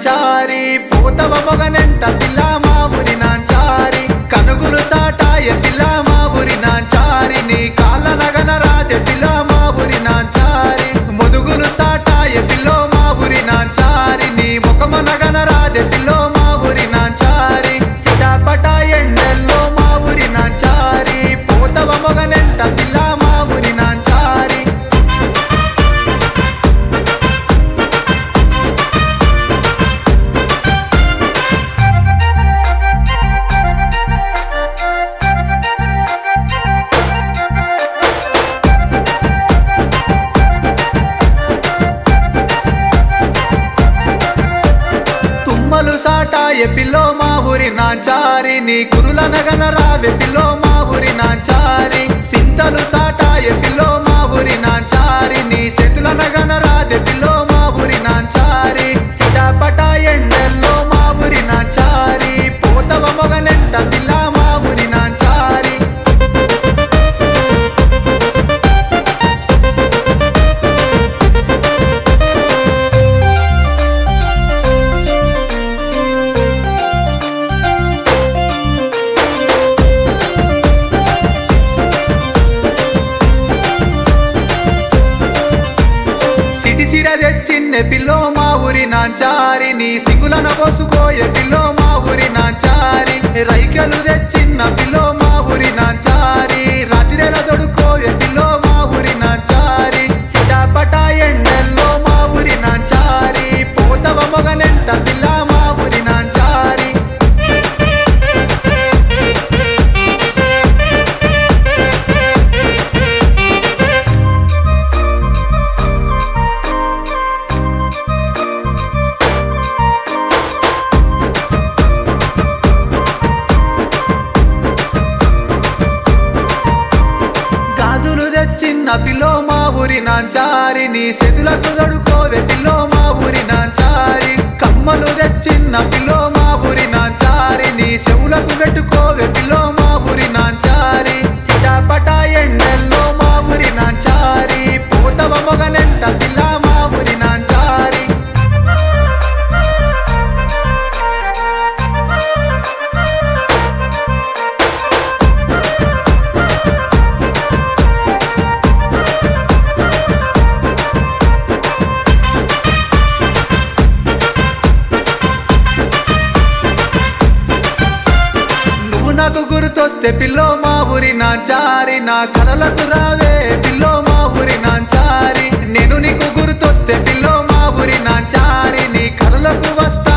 నాంచారి పోతవ మొగనెంట పిల్ల మా ఊరి నాంచారి కనుగులు సాటాయ పిల్ల మా ఊరి నాంచారి నీ కాళ్ళ నగన రాజె పిల్ల మా ఊరి నాంచారి ముదుగులు సాటాయ పిల్లో మా ఊరి నాంచారి నీ ముఖమ నగన రాజె పిల్లో మా ఊరి నాంచారి సిటాపట ఎండల్లో మా ఊరి నాంచారి పోతవ మొగనెంట పిల్ల మా ఊరి నాంచారి తుమ్మలు సాటాయ పిల్లో మా ఊరి నాంచారి నీ కురుల నగన రావె పిల్లో మా ఊరి నాంచారి సింతలు సాటాయ పిల్లో మా ఊరి నాంచారి నీ సెతుల నగన రాదె పిల్లో మా ఊరి నాంచారి సిటాపట ఎండల్లో మా ఊరి నాంచారి పోతవ మొగనెంట పిల్ల మా ఊరి నాంచారి సిరిసిర తెచ్చిన్నె పిల్లో మా ఊరి నాంచారి నీ సిగులన పోసుకోయే పిల్లో మా ఊరి నాంచారి రైకలు తెచ్చిన్న పిల్లో మా ఊరి నాంచారి రాత్రిల దొడుకోయే పిల్లో మా ఊరి నాంచారి సిటాపట ఎండల్లో మా ఊరి నాంచారి పోతవ మొగనెంట పిల్ల మా ఊరి నాంచారి గాజులు తెచ్చిన్న పిల్లో మా ఊరి నాంచారి నీ సెతులకు దొడుకోవే పిల్లో మా ఊరి నాంచారి కమ్మలు తెచ్చిన్న పిల్లో మా ఊరి నాంచారి నీ చెవులకు పెట్టుకోవే పిల్లో మా ఊరి నాంచారి సిటాపట ఎండల్లో మా ఊరి నాంచారి పోతవ మొగనెంట పిల్ల మా ఊరి నాంచారి నాకు గుర్తొస్తే పిల్లో మా ఊరి నాంచారి నా కలలకు రావే పిల్లో మా ఊరి నాంచారి నేను నీకు గుర్తొస్తే పిల్లో మా ఊరి నాంచారి నీ కలలకు వస్తా